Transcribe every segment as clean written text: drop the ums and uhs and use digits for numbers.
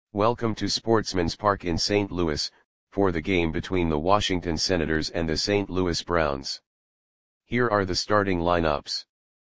Welcome to Sportsman's Park in St. Louis, for the game between the Washington Senators and the St. Louis Browns. Here are the starting lineups.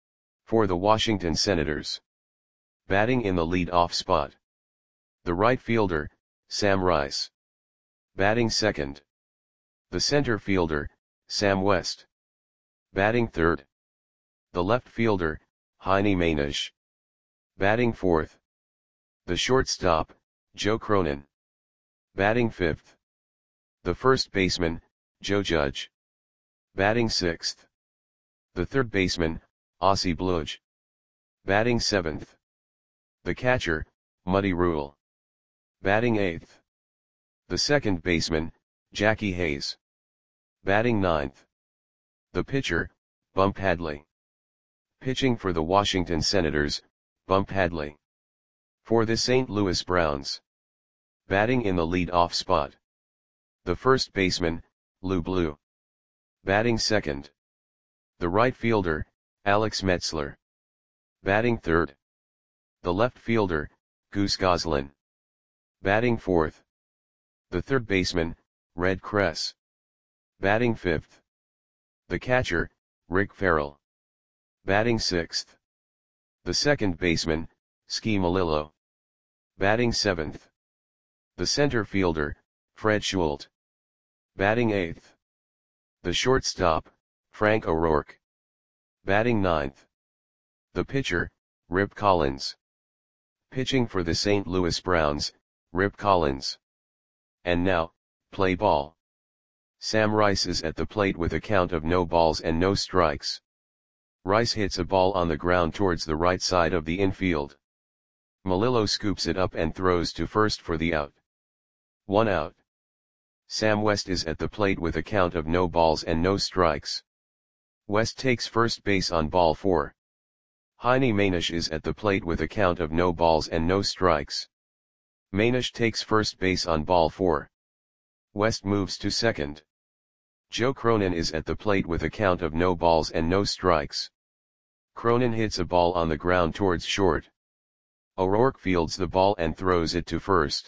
For the Washington Senators. Batting in the lead-off spot. The right fielder, Sam Rice. Batting second. The center fielder, Sam West. Batting third. The left fielder, Heine Mainisch. Batting fourth. The shortstop, Joe Cronin. Batting fifth. The first baseman, Joe Judge. Batting sixth. The third baseman, Ozzie Bludge. Batting seventh. The catcher, Muddy Rule. Batting eighth. The second baseman, Jackie Hayes. Batting ninth. The pitcher, Bump Hadley. Pitching for the Washington Senators, Bump Hadley. For the St. Louis Browns. Batting in the lead-off spot. The first baseman, Lou Blue. Batting second. The right fielder, Alex Metzler. Batting third. The left fielder, Goose Goslin. Batting fourth. The third baseman, Red Kress. Batting fifth. The catcher, Rick Farrell. Batting sixth. The second baseman, Ski Malillo. Batting seventh. The center fielder, Fred Schult. Batting eighth. The shortstop, Frank O'Rourke. Batting ninth. The pitcher, Rip Collins. Pitching for the St. Louis Browns, Rip Collins. And now, play ball. Sam Rice is at the plate with a count of no balls and no strikes. Rice hits a ball on the ground towards the right side of the infield. Malillo scoops it up and throws to first for the out. 1 out. Sam West is at the plate with a count of no balls and no strikes. West takes first base on ball 4. Heine Mainisch is at the plate with a count of no balls and no strikes. Mainisch takes first base on ball 4. West moves to second. Joe Cronin is at the plate with a count of no balls and no strikes. Cronin hits a ball on the ground towards short. O'Rourke fields the ball and throws it to first.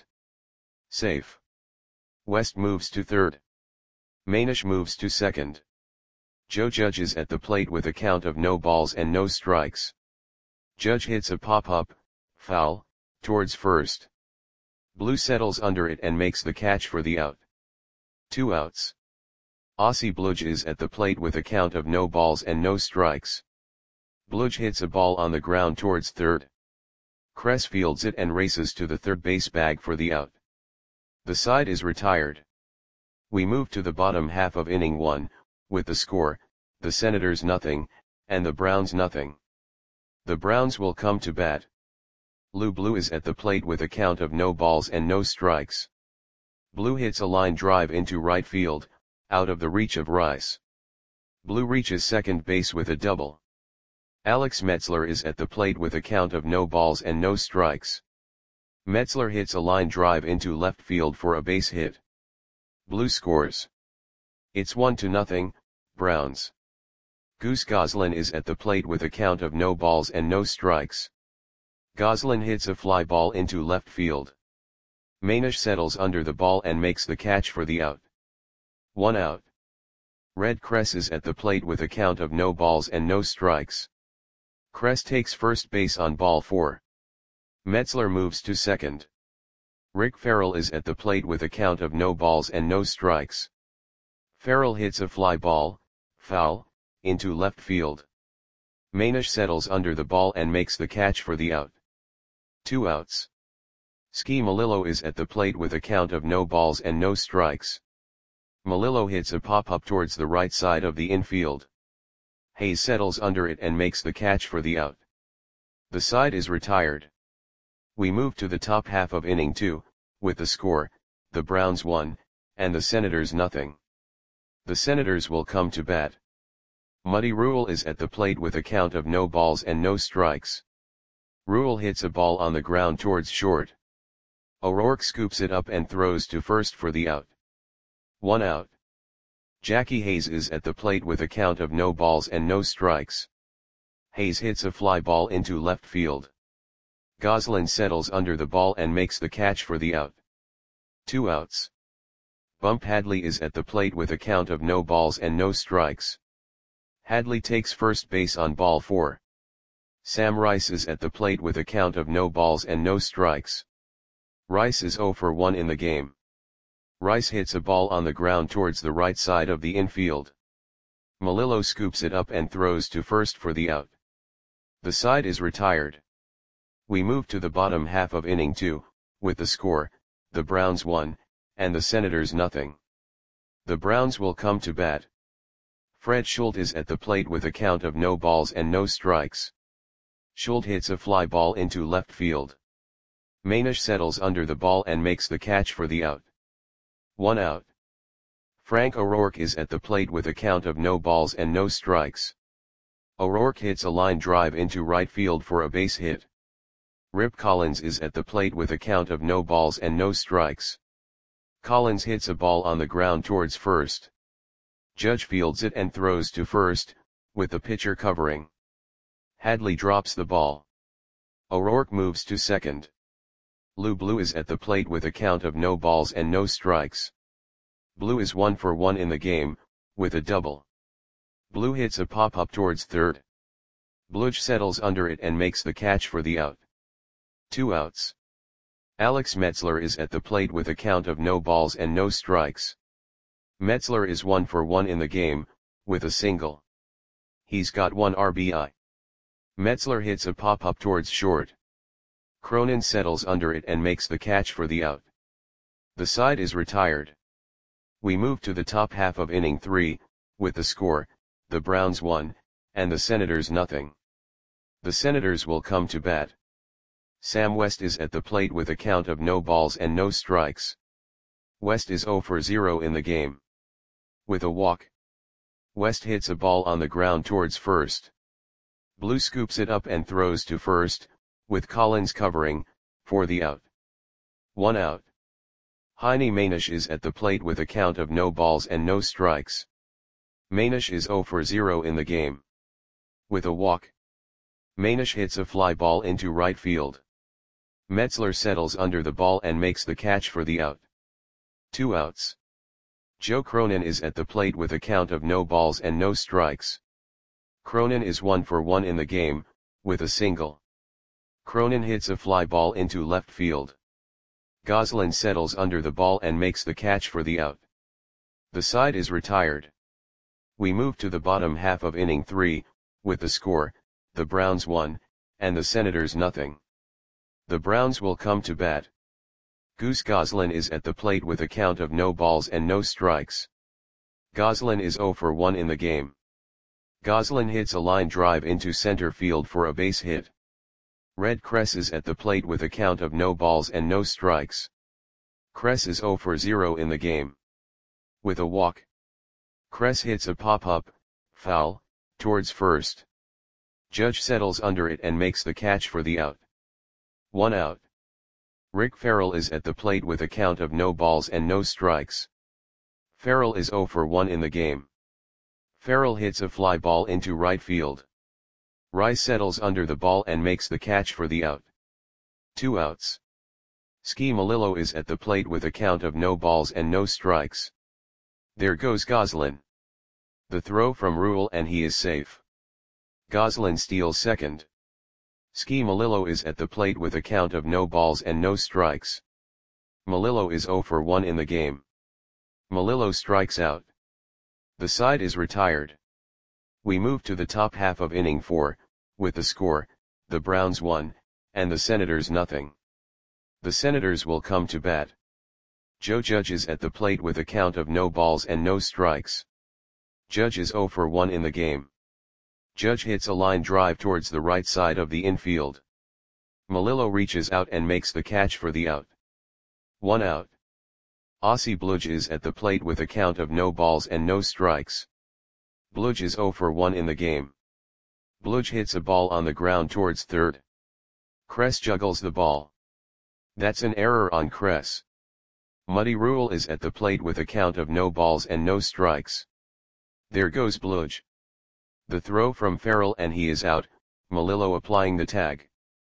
Safe. West moves to third. Mainisch moves to second. Joe Judge is at the plate with a count of no balls and no strikes. Judge hits a pop-up, foul, towards first. Blue settles under it and makes the catch for the out. 2 outs. Ozzie Bludge is at the plate with a count of no balls and no strikes. Bludge hits a ball on the ground towards third. Kress fields it and races to the third base bag for the out. The side is retired. We move to the bottom half of inning 1, with the score, the Senators nothing, and the Browns nothing. The Browns will come to bat. Lou Blue is at the plate with a count of no balls and no strikes. Blue hits a line drive into right field, out of the reach of Rice. Blue reaches second base with a double. Alex Metzler is at the plate with a count of no balls and no strikes. Metzler hits a line drive into left field for a base hit. Blue scores. It's 1-0, Browns. Goose Goslin is at the plate with a count of no balls and no strikes. Goslin hits a fly ball into left field. Mainisch settles under the ball and makes the catch for the out. 1 out. Red Kress is at the plate with a count of no balls and no strikes. Kress takes first base on ball 4. Metzler moves to second. Rick Farrell is at the plate with a count of no balls and no strikes. Farrell hits a fly ball, foul, into left field. Mainisch settles under the ball and makes the catch for the out. 2 outs. Ski Malillo is at the plate with a count of no balls and no strikes. Malillo hits a pop-up towards the right side of the infield. Hayes settles under it and makes the catch for the out. The side is retired. We move to the top half of inning 2, with the score, the Browns 1, and the Senators nothing. The Senators will come to bat. Muddy Rule is at the plate with a count of no balls and no strikes. Rule hits a ball on the ground towards short. O'Rourke scoops it up and throws to first for the out. 1 out. Jackie Hayes is at the plate with a count of no balls and no strikes. Hayes hits a fly ball into left field. Goslin settles under the ball and makes the catch for the out. 2 outs. Bump Hadley is at the plate with a count of no balls and no strikes. Hadley takes first base on ball 4. Sam Rice is at the plate with a count of no balls and no strikes. Rice is 0 for 1 in the game. Rice hits a ball on the ground towards the right side of the infield. Melillo scoops it up and throws to first for the out. The side is retired. We move to the bottom half of inning 2, with the score, the Browns 1, and the Senators nothing. The Browns will come to bat. Fred Schultz is at the plate with a count of no balls and no strikes. Schultz hits a fly ball into left field. Manish settles under the ball and makes the catch for the out. 1 out. Frank O'Rourke is at the plate with a count of no balls and no strikes. O'Rourke hits a line drive into right field for a base hit. Rip Collins is at the plate with a count of no balls and no strikes. Collins hits a ball on the ground towards first. Judge fields it and throws to first, with the pitcher covering. Hadley drops the ball. O'Rourke moves to second. Lou Blue is at the plate with a count of no balls and no strikes. Blue is 1 for 1 in the game, with a double. Blue hits a pop-up towards third. Bludge settles under it and makes the catch for the out. 2 outs. Alex Metzler is at the plate with a count of no balls and no strikes. Metzler is 1 for 1 in the game, with a single. He's got 1 RBI. Metzler hits a pop-up towards short. Cronin settles under it and makes the catch for the out. The side is retired. We move to the top half of inning 3, with the score, the Browns 1, and the Senators nothing. The Senators will come to bat. Sam West is at the plate with a count of no balls and no strikes. West is 0 for 0 in the game. With a walk. West hits a ball on the ground towards first. Blue scoops it up and throws to first, with Collins covering, for the out. 1 out. Heine Manish is at the plate with a count of no balls and no strikes. Manish is 0 for 0 in the game. With a walk. Manish hits a fly ball into right field. Metzler settles under the ball and makes the catch for the out. 2 outs. Joe Cronin is at the plate with a count of no balls and no strikes. Cronin is 1 for 1 in the game, with a single. Cronin hits a fly ball into left field. Goslin settles under the ball and makes the catch for the out. The side is retired. We move to the bottom half of inning 3, with the score, the Browns 1, and the Senators nothing. The Browns will come to bat. Goose Goslin is at the plate with a count of no balls and no strikes. Goslin is 0 for 1 in the game. Goslin hits a line drive into center field for a base hit. Red Kress is at the plate with a count of no balls and no strikes. Kress is 0 for 0 in the game. With a walk. Kress hits a pop-up, foul, towards first. Judge settles under it and makes the catch for the out. 1 out. Rick Farrell is at the plate with a count of no balls and no strikes. Farrell is 0 for 1 in the game. Farrell hits a fly ball into right field. Rice settles under the ball and makes the catch for the out. 2 outs. Ski Melillo is at the plate with a count of no balls and no strikes. There goes Goslin. The throw from Rule and he is safe. Goslin steals second. Ski Melillo is at the plate with a count of no balls and no strikes. Melillo is 0 for 1 in the game. Melillo strikes out. The side is retired. We move to the top half of inning 4, with the score, the Browns 1, and the Senators nothing. The Senators will come to bat. Joe Judge is at the plate with a count of no balls and no strikes. Judge is 0 for 1 in the game. Judge hits a line drive towards the right side of the infield. Melillo reaches out and makes the catch for the out. 1 out. Ossie Bludge is at the plate with a count of no balls and no strikes. Bludge is 0 for 1 in the game. Bludge hits a ball on the ground towards third. Kress juggles the ball. That's an error on Kress. Muddy Rule is at the plate with a count of no balls and no strikes. There goes Bludge. The throw from Farrell and he is out, Melillo applying the tag.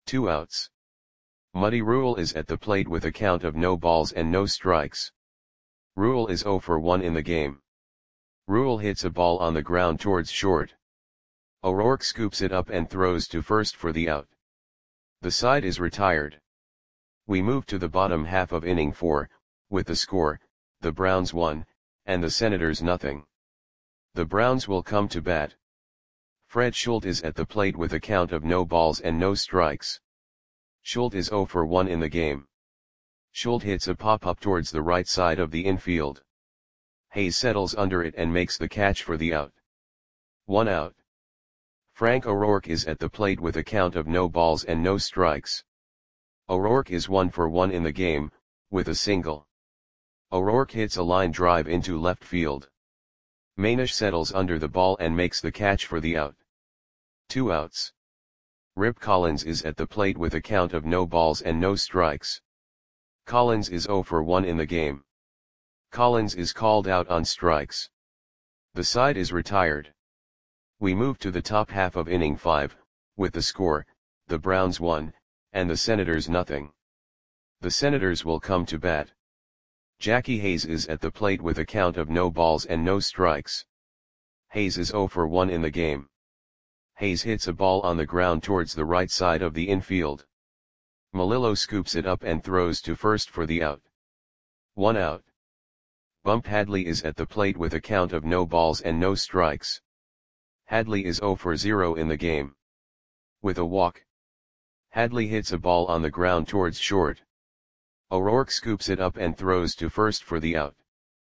2 outs. Muddy Rule is at the plate with a count of no balls and no strikes. Rule is 0 for 1 in the game. Rule hits a ball on the ground towards short. O'Rourke scoops it up and throws to first for the out. The side is retired. We move to the bottom half of inning 4, with the score, the Browns 1, and the Senators nothing. The Browns will come to bat. Fred Schultz is at the plate with a count of no balls and no strikes. Schultz is 0 for 1 in the game. Schultz hits a pop-up towards the right side of the infield. Hayes settles under it and makes the catch for the out. 1 out. Frank O'Rourke is at the plate with a count of no balls and no strikes. O'Rourke is 1 for 1 in the game, with a single. O'Rourke hits a line drive into left field. Manish settles under the ball and makes the catch for the out. 2 outs. Rip Collins is at the plate with a count of no balls and no strikes. Collins is 0 for 1 in the game. Collins is called out on strikes. The side is retired. We move to the top half of inning 5, with the score, the Browns 1, and the Senators nothing. The Senators will come to bat. Jackie Hayes is at the plate with a count of no balls and no strikes. Hayes is 0 for 1 in the game. Hayes hits a ball on the ground towards the right side of the infield. Melillo scoops it up and throws to first for the out. 1 out. Bump Hadley is at the plate with a count of no balls and no strikes. Hadley is 0 for 0 in the game. With a walk. Hadley hits a ball on the ground towards short. O'Rourke scoops it up and throws to first for the out.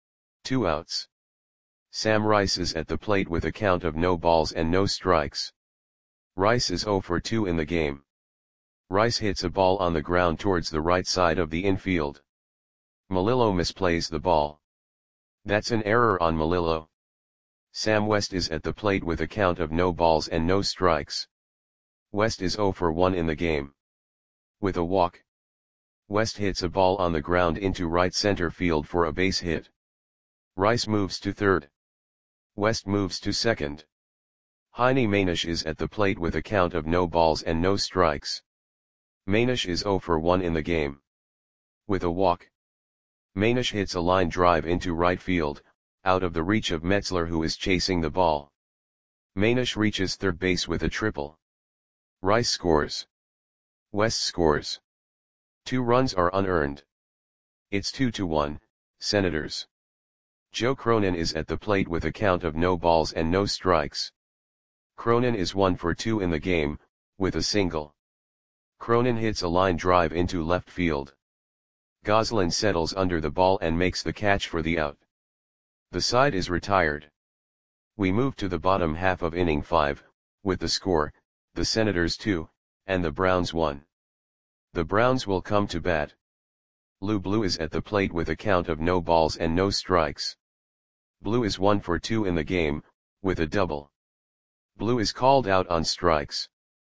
2 outs. Sam Rice is at the plate with a count of no balls and no strikes. Rice is 0 for 2 in the game. Rice hits a ball on the ground towards the right side of the infield. Melillo misplays the ball. That's an error on Melillo. Sam West is at the plate with a count of no balls and no strikes. West is 0 for 1 in the game. With a walk. West hits a ball on the ground into right center field for a base hit. Rice moves to third. West moves to second. Heine Manish is at the plate with a count of no balls and no strikes. Manish is 0 for 1 in the game. With a walk. Manish hits a line drive into right field, out of the reach of Metzler who is chasing the ball. Manish reaches third base with a triple. Rice scores. West scores. 2 runs are unearned. It's 2-1, Senators. Joe Cronin is at the plate with a count of no balls and no strikes. Cronin is 1 for 2 in the game, with a single. Cronin hits a line drive into left field. Goslin settles under the ball and makes the catch for the out. The side is retired. We move to the bottom half of inning 5, with the score, the Senators 2, and the Browns 1. The Browns will come to bat. Lou Blue is at the plate with a count of no balls and no strikes. Blue is 1 for 2 in the game, with a double. Blue is called out on strikes.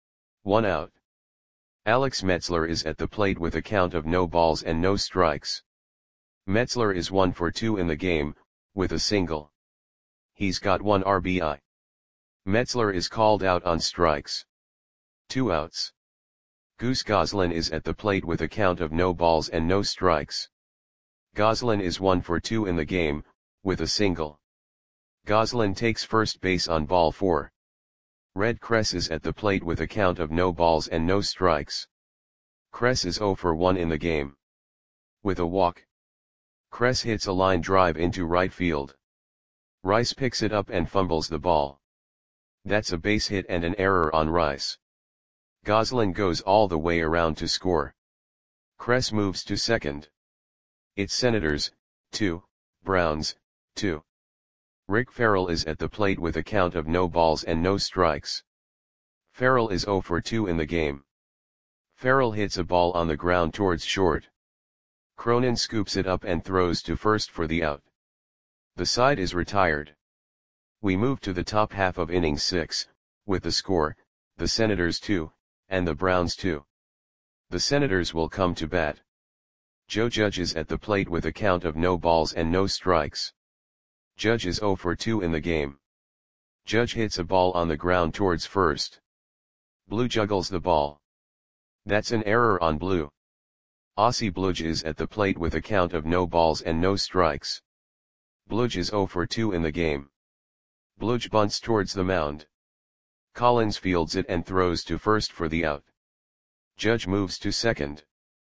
1 out. Alex Metzler is at the plate with a count of no balls and no strikes. Metzler is 1 for 2 in the game, with a single. He's got 1 RBI. Metzler is called out on strikes. 2 outs. Goose Goslin is at the plate with a count of no balls and no strikes. Goslin is 1 for 2 in the game, with a single. Goslin takes first base on ball 4. Red Kress is at the plate with a count of no balls and no strikes. Kress is 0 for 1 in the game. With a walk. Kress hits a line drive into right field. Rice picks it up and fumbles the ball. That's a base hit and an error on Rice. Goslin goes all the way around to score. Kress moves to second. It's Senators, 2, Browns, 2. Rick Farrell is at the plate with a count of no balls and no strikes. Farrell is 0 for 2 in the game. Farrell hits a ball on the ground towards short. Cronin scoops it up and throws to first for the out. The side is retired. We move to the top half of inning 6, with the score, the Senators 2, and the Browns 2. The Senators will come to bat. Joe Judge is at the plate with a count of no balls and no strikes. Judge is 0 for 2 in the game. Judge hits a ball on the ground towards first. Blue juggles the ball. That's an error on blue. Aussie Bludge is at the plate with a count of no balls and no strikes. Bludge is 0 for 2 in the game. Bludge bunts towards the mound. Collins fields it and throws to first for the out. Judge moves to second.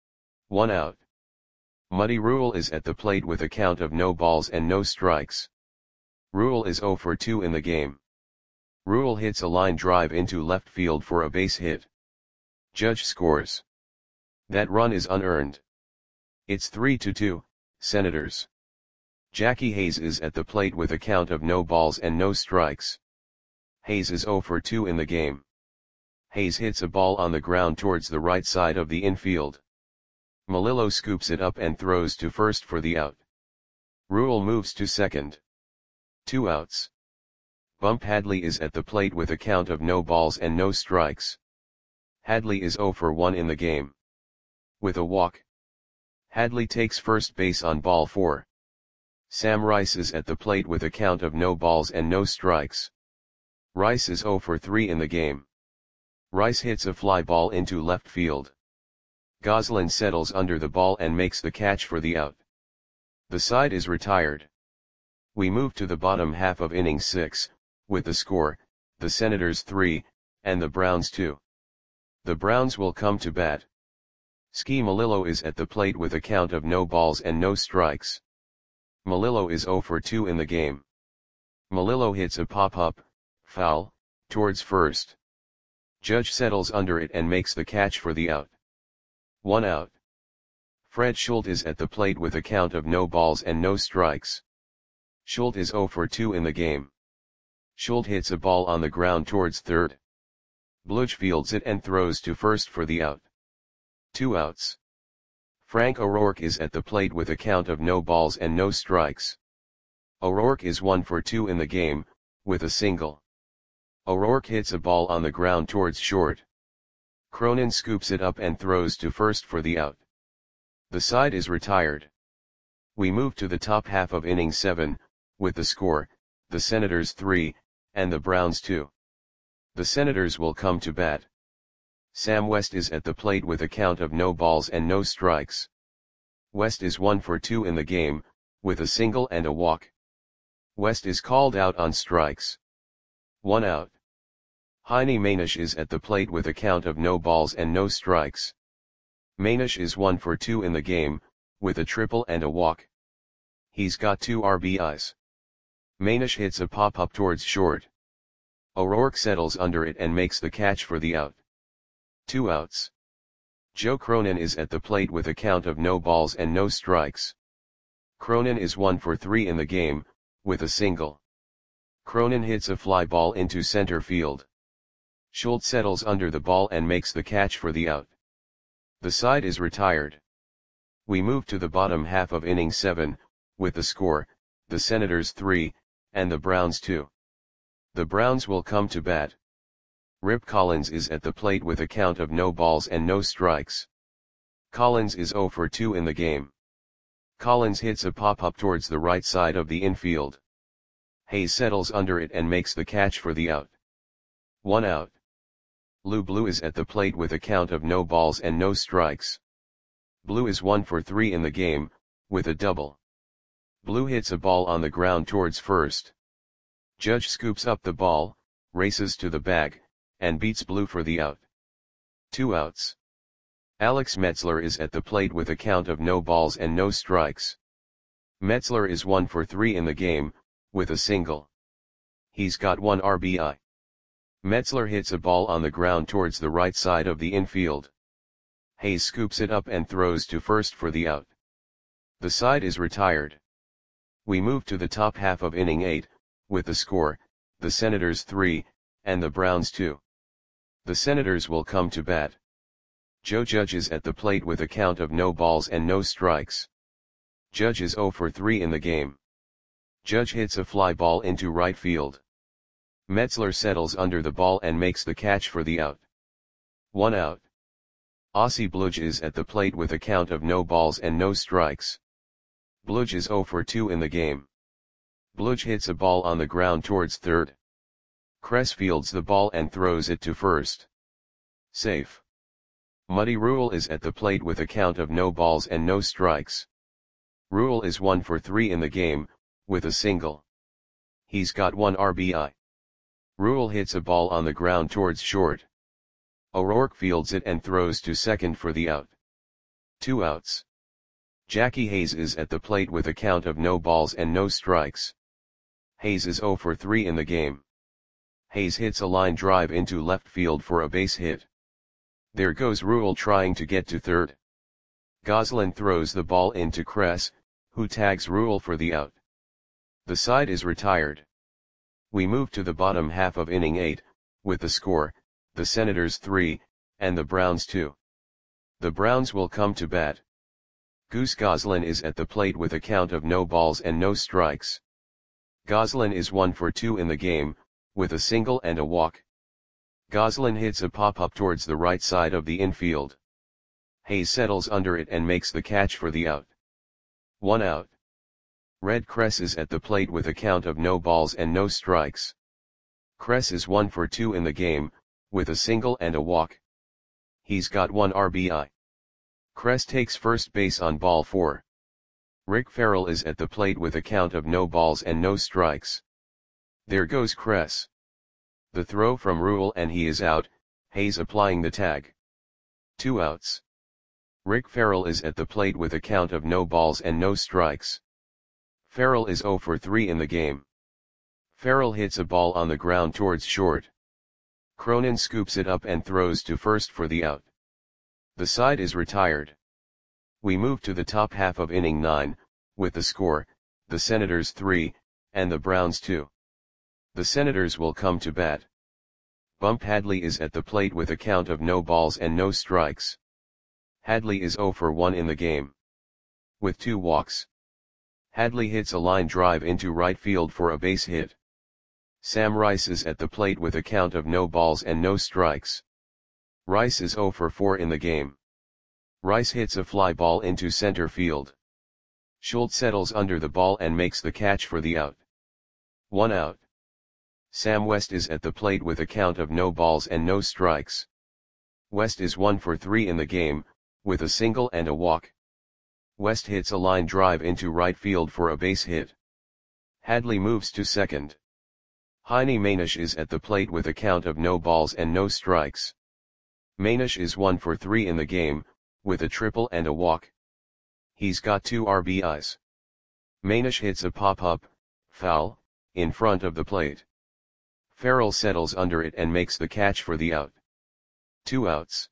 1 out. Muddy Rule is at the plate with a count of no balls and no strikes. Rule is 0 for 2 in the game. Rule hits a line drive into left field for a base hit. Judge scores. That run is unearned. It's 3-2, Senators. Jackie Hayes is at the plate with a count of no balls and no strikes. Hayes is 0 for 2 in the game. Hayes hits a ball on the ground towards the right side of the infield. Melillo scoops it up and throws to first for the out. Rule moves to second. 2 outs. Bump Hadley is at the plate with a count of no balls and no strikes. Hadley is 0 for 1 in the game. With a walk, Hadley takes first base on ball 4. Sam Rice is at the plate with a count of no balls and no strikes. Rice is 0 for 3 in the game. Rice hits a fly ball into left field. Goslin settles under the ball and makes the catch for the out. The side is retired. We move to the bottom half of inning 6, with the score, the Senators 3, and the Browns 2. The Browns will come to bat. Ski Melillo is at the plate with a count of no balls and no strikes. Melillo is 0 for 2 in the game. Melillo hits a pop-up, foul, towards first. Judge settles under it and makes the catch for the out. 1 out. Fred Schultz is at the plate with a count of no balls and no strikes. Schultz is 0 for 2 in the game. Schultz hits a ball on the ground towards third. Bludge fields it and throws to first for the out. 2 outs. Frank O'Rourke is at the plate with a count of no balls and no strikes. O'Rourke is 1 for 2 in the game, with a single. O'Rourke hits a ball on the ground towards short. Cronin scoops it up and throws to first for the out. The side is retired. We move to the top half of inning 7, with the score, the Senators 3, and the Browns 2. The Senators will come to bat. Sam West is at the plate with a count of no balls and no strikes. West is 1 for 2 in the game, with a single and a walk. West is called out on strikes. 1 out. Heine Manish is at the plate with a count of no balls and no strikes. Manish is 1 for 2 in the game, with a triple and a walk. He's got 2 RBIs. Manish hits a pop-up towards short. O'Rourke settles under it and makes the catch for the out. 2 outs. Joe Cronin is at the plate with a count of no balls and no strikes. Cronin is 1 for 3 in the game, with a single. Cronin hits a fly ball into center field. Schultz settles under the ball and makes the catch for the out. The side is retired. We move to the bottom half of inning 7, with the score, the Senators 3, and the Browns 2. The Browns will come to bat. Rip Collins is at the plate with a count of no balls and no strikes. Collins is 0 for 2 in the game. Collins hits a pop-up towards the right side of the infield. Hayes settles under it and makes the catch for the out. 1 out. Lou Blue is at the plate with a count of no balls and no strikes. Blue is 1 for 3 in the game, with a double. Blue hits a ball on the ground towards first. Judge scoops up the ball, races to the bag, and beats Blue for the out. 2 outs. Alex Metzler is at the plate with a count of no balls and no strikes. Metzler is 1 for 3 in the game, with a single. He's got 1 RBI. Metzler hits a ball on the ground towards the right side of the infield. Hayes scoops it up and throws to first for the out. The side is retired. We move to the top half of inning 8, with the score, the Senators 3, and the Browns 2. The Senators will come to bat. Joe Judge is at the plate with a count of no balls and no strikes. Judge is 0 for 3 in the game. Judge hits a fly ball into right field. Metzler settles under the ball and makes the catch for the out. 1 out. Aussie Bludge is at the plate with a count of no balls and no strikes. Bludge is 0 for 2 in the game. Bludge hits a ball on the ground towards third. Kress fields the ball and throws it to first. Safe. Muddy Rule is at the plate with a count of no balls and no strikes. Rule is 1 for 3 in the game, with a single. He's got 1 RBI. Rule hits a ball on the ground towards short. O'Rourke fields it and throws to second for the out. 2 outs. Jackie Hayes is at the plate with a count of no balls and no strikes. Hayes is 0 for 3 in the game. Hayes hits a line drive into left field for a base hit. There goes Rule trying to get to third. Goslin throws the ball into Kress, who tags Rule for the out. The side is retired. We move to the bottom half of inning 8, with the score, the Senators 3, and the Browns 2. The Browns will come to bat. Goose Goslin is at the plate with a count of no balls and no strikes. Goslin is 1 for 2 in the game, with a single and a walk. Goslin hits a pop-up towards the right side of the infield. Hayes settles under it and makes the catch for the out. 1 out. Red Kress is at the plate with a count of no balls and no strikes. Kress is 1 for 2 in the game, with a single and a walk. He's got 1 RBI. Kress takes first base on ball 4. Rick Farrell is at the plate with a count of no balls and no strikes. There goes Kress. The throw from Rule and he is out, Hayes applying the tag. 2 outs. Rick Farrell is at the plate with a count of no balls and no strikes. Farrell is 0 for 3 in the game. Farrell hits a ball on the ground towards short. Cronin scoops it up and throws to first for the out. The side is retired. We move to the top half of inning 9, with the score, the Senators 3, and the Browns 2. The Senators will come to bat. Bump Hadley is at the plate with a count of no balls and no strikes. Hadley is 0 for 1 in the game. With 2 walks. Hadley hits a line drive into right field for a base hit. Sam Rice is at the plate with a count of no balls and no strikes. Rice is 0 for 4 in the game. Rice hits a fly ball into center field. Schultz settles under the ball and makes the catch for the out. 1 out. Sam West is at the plate with a count of no balls and no strikes. West is 1 for 3 in the game, with a single and a walk. West hits a line drive into right field for a base hit. Hadley moves to second. Heine Manish is at the plate with a count of no balls and no strikes. Manish is 1 for 3 in the game, with a triple and a walk. He's got 2 RBIs. Manish hits a pop-up, foul, in front of the plate. Farrell settles under it and makes the catch for the out. 2 outs.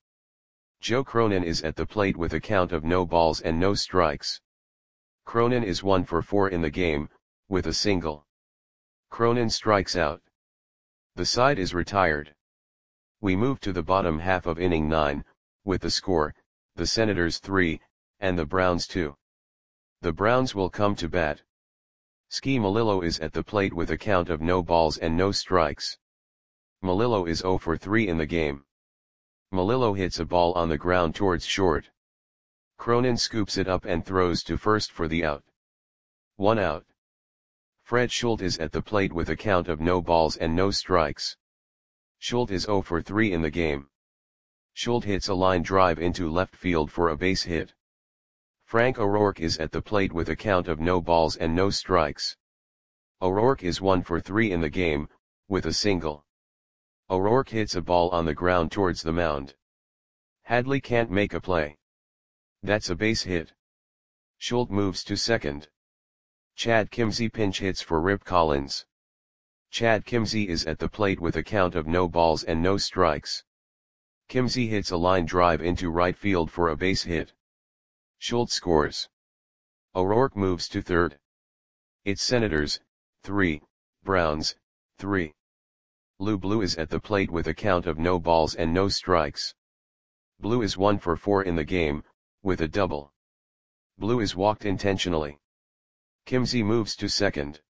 Joe Cronin is at the plate with a count of no balls and no strikes. Cronin is 1 for 4 in the game, with a single. Cronin strikes out. The side is retired. We move to the bottom half of inning 9, with the score, the Senators 3, and the Browns 2. The Browns will come to bat. Ski Melillo is at the plate with a count of no balls and no strikes. Melillo is 0 for 3 in the game. Melillo hits a ball on the ground towards short. Cronin scoops it up and throws to first for the out. 1 out. Fred Schultz is at the plate with a count of no balls and no strikes. Schultz is 0 for 3 in the game. Schultz hits a line drive into left field for a base hit. Frank O'Rourke is at the plate with a count of no balls and no strikes. O'Rourke is 1 for 3 in the game, with a single. O'Rourke hits a ball on the ground towards the mound. Hadley can't make a play. That's a base hit. Schultz moves to second. Chad Kimzey pinch hits for Rip Collins. Chad Kimzey is at the plate with a count of no balls and no strikes. Kimzey hits a line drive into right field for a base hit. Schultz scores. O'Rourke moves to third. It's Senators, 3, Browns, 3. Lou Blue is at the plate with a count of no balls and no strikes. Blue is 1 for 4 in the game, with a double. Blue is walked intentionally. Kimzey moves to second.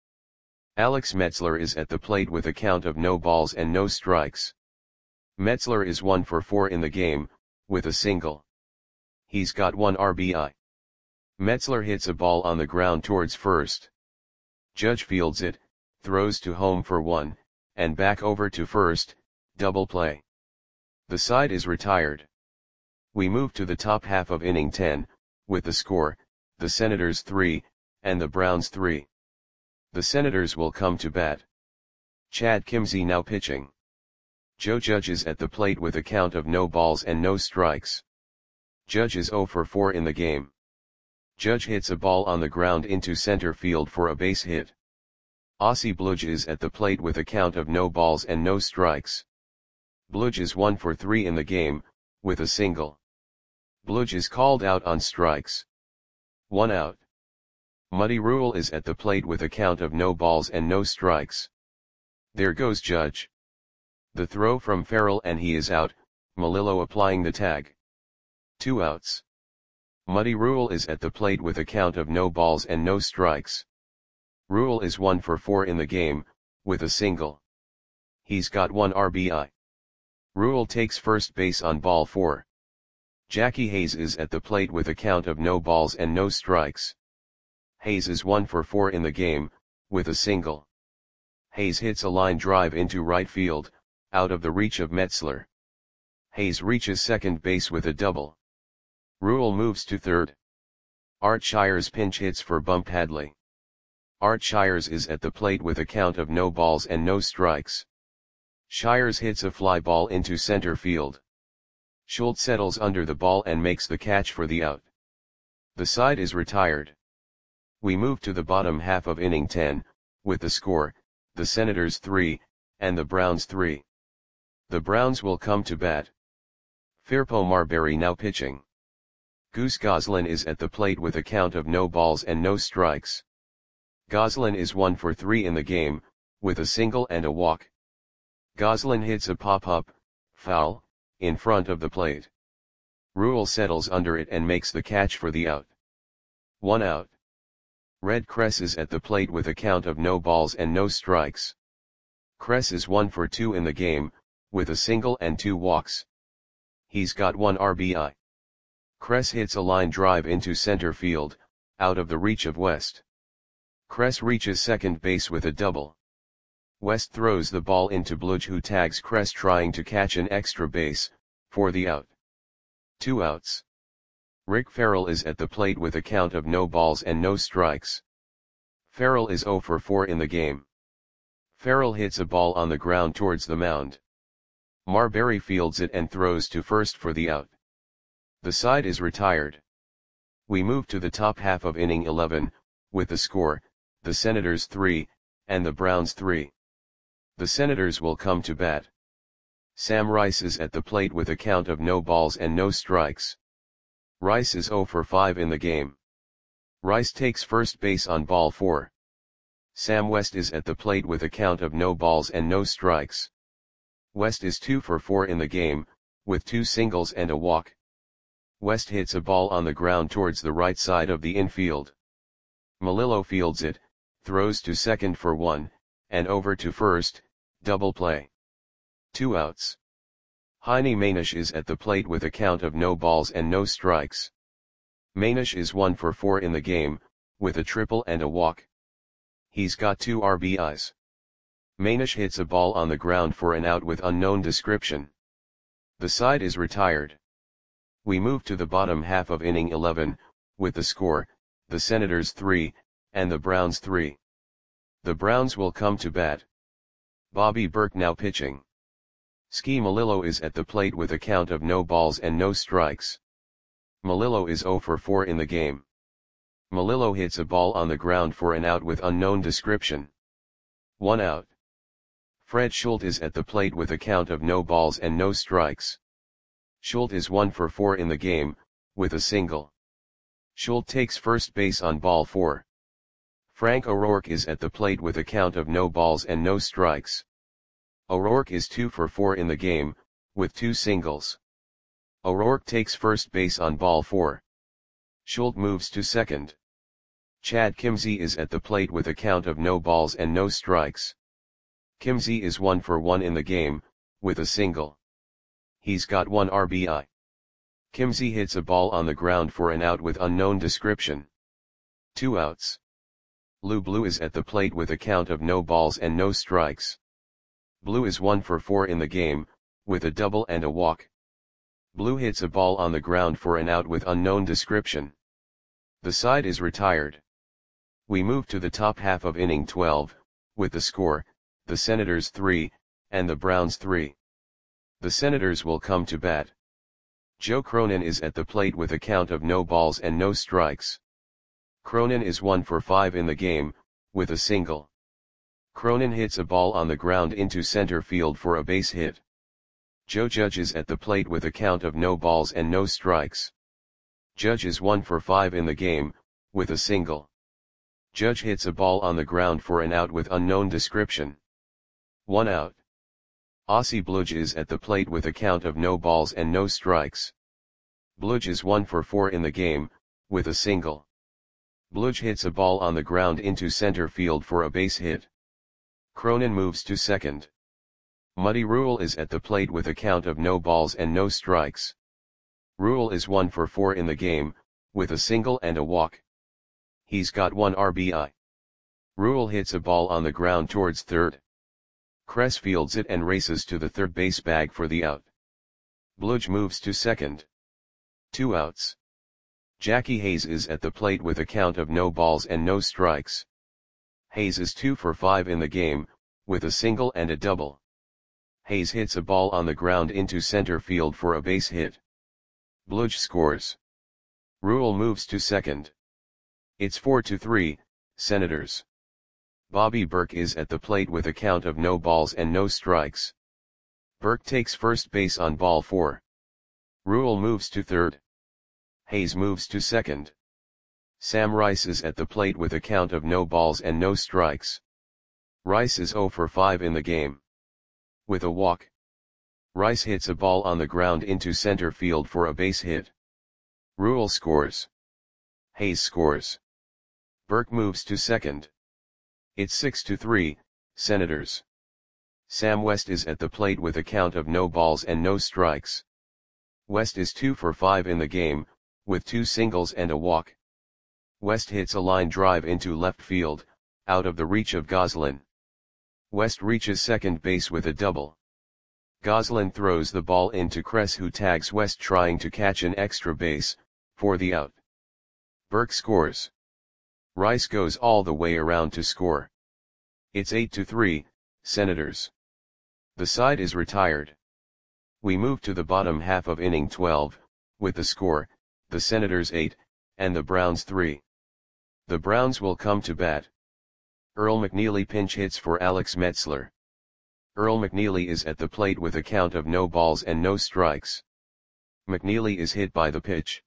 Alex Metzler is at the plate with a count of no balls and no strikes. Metzler is 1 for 4 in the game, with a single. He's got 1 RBI. Metzler hits a ball on the ground towards first. Judge fields it, throws to home for 1, and back over to first, double play. The side is retired. We move to the top half of inning 10, with the score, the Senators 3, and the Browns 3. The Senators will come to bat. Chad Kimzey now pitching. Joe Judge is at the plate with a count of no balls and no strikes. Judge is 0 for 4 in the game. Judge hits a ball on the ground into center field for a base hit. Aussie Bludge is at the plate with a count of no balls and no strikes. Bludge is 1 for 3 in the game, with a single. Bludge is called out on strikes. 1 out. Muddy Rule is at the plate with a count of no balls and no strikes. There goes Judge. The throw from Farrell and he is out, Melillo applying the tag. 2 outs. Muddy Rule is at the plate with a count of no balls and no strikes. Rule is 1 for 4 in the game, with a single. He's got 1 RBI. Rule takes first base on ball 4. Jackie Hayes is at the plate with a count of no balls and no strikes. Hayes is 1 for 4 in the game, with a single. Hayes hits a line drive into right field, out of the reach of Metzler. Hayes reaches second base with a double. Rule moves to third. Art Shires pinch hits for Bump Hadley. Art Shires is at the plate with a count of no balls and no strikes. Shires hits a fly ball into center field. Schultz settles under the ball and makes the catch for the out. The side is retired. We move to the bottom half of inning 10, with the score, the Senators 3, and the Browns 3. The Browns will come to bat. Firpo Marbury now pitching. Goose Goslin is at the plate with a count of no balls and no strikes. Goslin is 1 for 3 in the game, with a single and a walk. Goslin hits a pop-up, foul, in front of the plate. Rule settles under it and makes the catch for the out. 1 out. Red Kress is at the plate with a count of no balls and no strikes. Kress is 1 for 2 in the game, with a single and 2 walks. He's got 1 RBI. Kress hits a line drive into center field, out of the reach of West. Kress reaches second base with a double. West throws the ball into Bludge, who tags Kress trying to catch an extra base, for the out. 2 outs. Rick Farrell is at the plate with a count of no balls and no strikes. Farrell is 0 for 4 in the game. Farrell hits a ball on the ground towards the mound. Marbury fields it and throws to first for the out. The side is retired. We move to the top half of inning 11, with the score, the Senators 3, and the Browns 3. The Senators will come to bat. Sam Rice is at the plate with a count of no balls and no strikes. Rice is 0 for 5 in the game. Rice takes first base on ball 4. Sam West is at the plate with a count of no balls and no strikes. West is 2 for 4 in the game, with 2 singles and a walk. West hits a ball on the ground towards the right side of the infield. Melillo fields it, throws to second for 1, and over to first, double play. 2 outs. Heine Manish is at the plate with a count of no balls and no strikes. Manish is 1 for 4 in the game, with a triple and a walk. He's got 2 RBIs. Manish hits a ball on the ground for an out with unknown description. The side is retired. We move to the bottom half of inning 11, with the score, the Senators 3, and the Browns 3. The Browns will come to bat. Bobby Burke now pitching. Ski Melillo is at the plate with a count of no balls and no strikes. Melillo is 0 for 4 in the game. Melillo hits a ball on the ground for an out with unknown description. 1 out. Fred Schultz is at the plate with a count of no balls and no strikes. Schultz is 1 for 4 in the game, with a single. Schultz takes first base on ball 4. Frank O'Rourke is at the plate with a count of no balls and no strikes. O'Rourke is 2 for 4 in the game, with 2 singles. O'Rourke takes first base on ball 4. Schultz moves to second. Chad Kimzey is at the plate with a count of no balls and no strikes. Kimzey is 1 for 1 in the game, with a single. He's got 1 RBI. Kimzey hits a ball on the ground for an out with unknown description. 2 outs. Lou Blue is at the plate with a count of no balls and no strikes. Blue is 1 for 4 in the game, with a double and a walk. Blue hits a ball on the ground for an out with unknown description. The side is retired. We move to the top half of inning 12, with the score, the Senators 3, and the Browns 3. The Senators will come to bat. Joe Cronin is at the plate with a count of no balls and no strikes. Cronin is 1 for 5 in the game, with a single. Cronin hits a ball on the ground into center field for a base hit. Joe Judge is at the plate with a count of no balls and no strikes. Judge is 1 for 5 in the game, with a single. Judge hits a ball on the ground for an out with unknown description. 1 out. Ossie Bludge is at the plate with a count of no balls and no strikes. Bludge is 1 for 4 in the game, with a single. Bludge hits a ball on the ground into center field for a base hit. Cronin moves to second. Muddy Rule is at the plate with a count of no balls and no strikes. Rule is 1 for 4 in the game, with a single and a walk. He's got 1 RBI. Rule hits a ball on the ground towards third. Kress fields it and races to the third base bag for the out. Bludge moves to second. 2 outs. Jackie Hayes is at the plate with a count of no balls and no strikes. Hayes is 2 for 5 in the game, with a single and a double. Hayes hits a ball on the ground into center field for a base hit. Bludge scores. Rule moves to second. It's 4-3, Senators. Bobby Burke is at the plate with a count of no balls and no strikes. Burke takes first base on ball 4. Rule moves to third. Hayes moves to second. Sam Rice is at the plate with a count of no balls and no strikes. Rice is 0 for 5 in the game. With a walk. Rice hits a ball on the ground into center field for a base hit. Rule scores. Hayes scores. Burke moves to second. It's 6-3, Senators. Sam West is at the plate with a count of no balls and no strikes. West is 2 for 5 in the game, with 2 singles and a walk. West hits a line drive into left field, out of the reach of Goslin. West reaches second base with a double. Goslin throws the ball into Kress, who tags West trying to catch an extra base, for the out. Burke scores. Rice goes all the way around to score. It's 8-3, Senators. The side is retired. We move to the bottom half of inning 12, with the score, the Senators 8, and the Browns 3. The Browns will come to bat. Earl McNeely pinch hits for Alex Metzler. Earl McNeely is at the plate with a count of no balls and no strikes. McNeely is hit by the pitch.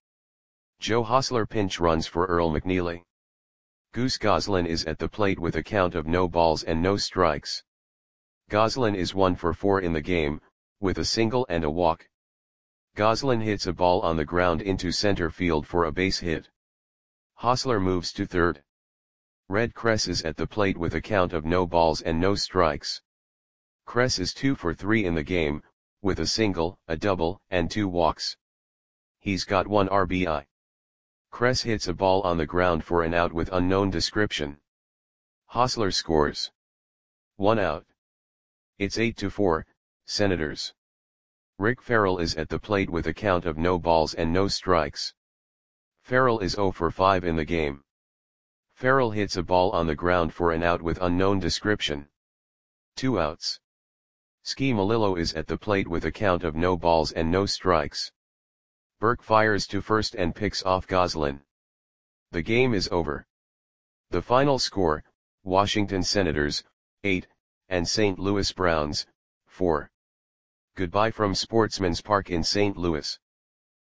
Joe Hosler pinch runs for Earl McNeely. Goose Goslin is at the plate with a count of no balls and no strikes. Goslin is 1 for 4 in the game, with a single and a walk. Goslin hits a ball on the ground into center field for a base hit. Hosler moves to third. Red Kress is at the plate with a count of no balls and no strikes. Kress is 2 for 3 in the game, with a single, a double, and 2 walks. He's got 1 RBI. Kress hits a ball on the ground for an out with unknown description. Hosler scores. 1 out. It's 8-4, Senators. Rick Farrell is at the plate with a count of no balls and no strikes. Farrell is 0 for 5 in the game. Farrell hits a ball on the ground for an out with unknown description. 2 outs. Ski Melillo is at the plate with a count of no balls and no strikes. Burke fires to first and picks off Goslin. The game is over. The final score, Washington Senators, 8, and St. Louis Browns, 4. Goodbye from Sportsman's Park in St. Louis.